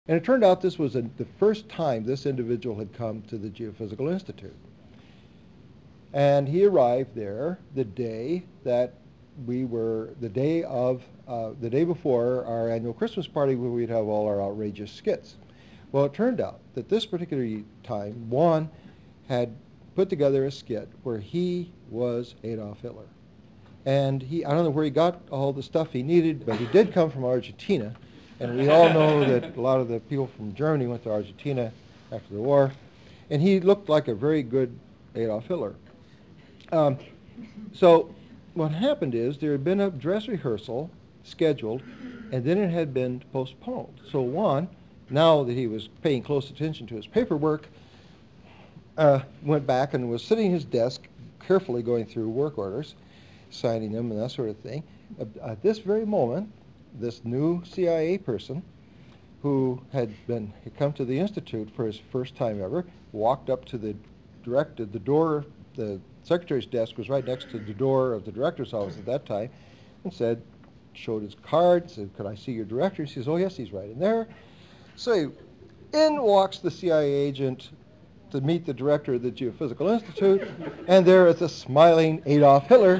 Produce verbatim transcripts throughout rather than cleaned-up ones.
And it turned out this was a, the first time this individual had come to the Geophysical Institute. And he arrived there the day that we were, the day of, uh, the day before our annual Christmas party where we'd have all our outrageous skits. Well, it turned out that this particular time, Juan had put together a skit where he was Adolf Hitler. And he, I don't know where he got all the stuff he needed, but he did come from Argentina. And we all know that a lot of the people from Germany went to Argentina after the war. And he looked like a very good Adolf Hitler. Um, so what happened is there had been a dress rehearsal scheduled, and then it had been postponed. So Juan, now that he was paying close attention to his paperwork, uh, went back and was sitting at his desk, carefully going through work orders, signing them and that sort of thing. At this very moment, this new C I A person, who had been had come to the Institute for his first time ever, walked up to the director, the door, the secretary's desk was right next to the door of the director's office at that time, and said, showed his card, said, "Could I see your director?" He says, "Oh yes, he's right in there." So in walks the C I A agent to meet the director of the Geophysical Institute, and there is a smiling Adolf Hitler.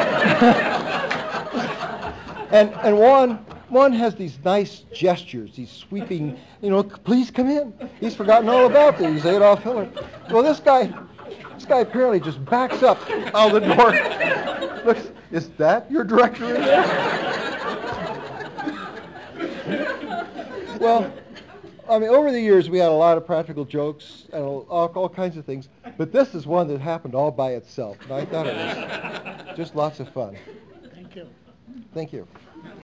and and Juan, Juan has these nice gestures, these sweeping, you know, "Please come in." He's forgotten all about these, Adolf Hitler. Well, this guy, this guy apparently just backs up out the door. Looks, "Is that your director in there?" Well, I mean, over the years, we had a lot of practical jokes and all, all kinds of things, but this is one that happened all by itself, and I thought it was just lots of fun. Thank you. Thank you.